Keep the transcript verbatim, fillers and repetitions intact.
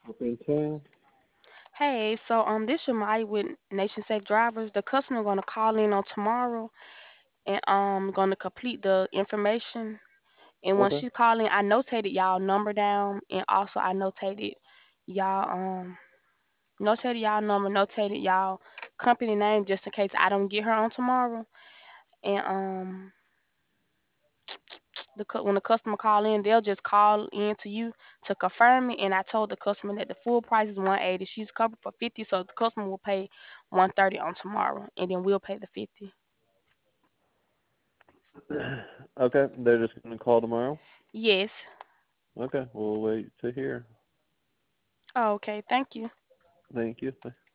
Open tab. Hey, so um, this is Maya with Nation Safe Drivers. The customer gonna call in on tomorrow and um gonna complete the information. And once Okay. she call in, I notated y'all number down, and also I notated y'all um notated y'all number, notated y'all company name just in case I don't get her on tomorrow. And um the cu- when the customer call in, they'll just call in to you to confirm it. And I told the customer that the full price is one eighty. She's covered for fifty, so the customer will pay one thirty on tomorrow, and then we'll pay the fifty. Okay. They're just gonna call tomorrow. Yes. Okay. We'll wait to hear. Oh, okay. Thank you. Thank you.